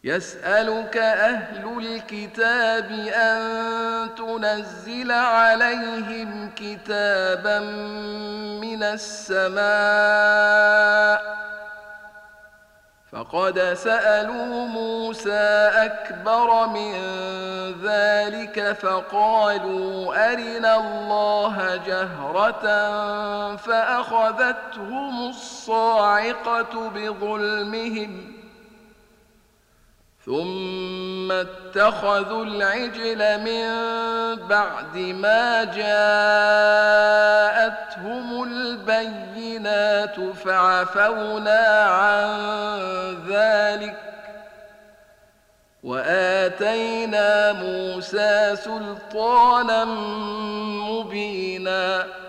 يسألك أهل الكتاب أن تنزل عليهم كتابا من السماء فقد سألوا موسى أكبر من ذلك فقالوا أرنا الله جهرة فأخذتهم الصاعقة بظلمهم ثم اتخذوا العجل من بعد ما جاءتهم البينات فعفونا عن ذلك وآتينا موسى سلطانا مبينا